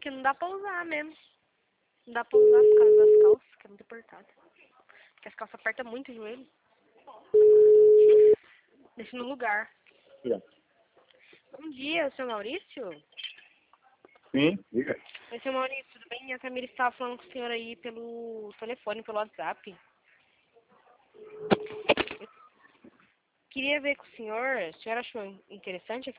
que não dá pra usar mesmo. Não dá pra usar por causa das calças, que é muito apertado. Porque as calças apertam muito o joelho. Deixa no lugar. Yeah. Bom dia, seu Maurício? Sim, diga. Oi, seu Maurício, tudo bem? A Camila estava falando com o senhor aí pelo telefone, pelo WhatsApp. Eu queria ver com o senhor achou interessante